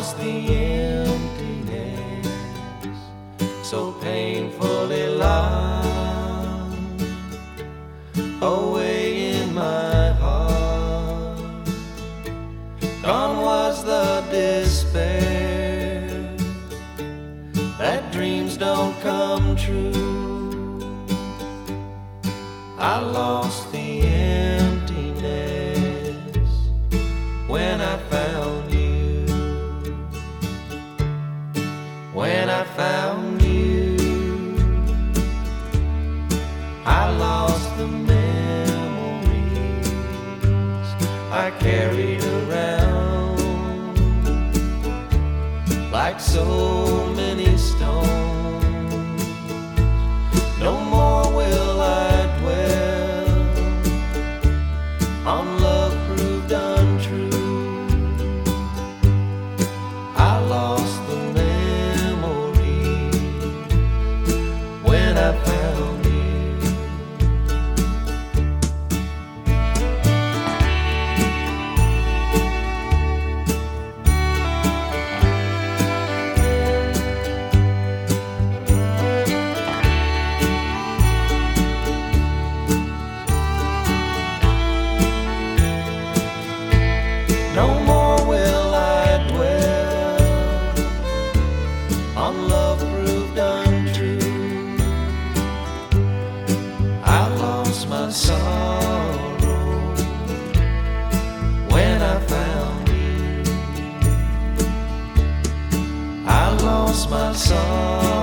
lost the emptiness so painfully loud away in my heart. Gone was the despair that dreams don't come true. I lost the emptiness when I found you. When I found you, I lost the memories I carried around like so many stones. No more will I dwell on love proved untrue. I lost the memory when I found you. No more will I dwell on love proved untrue. I lost my sorrow when I found you. I lost my sorrow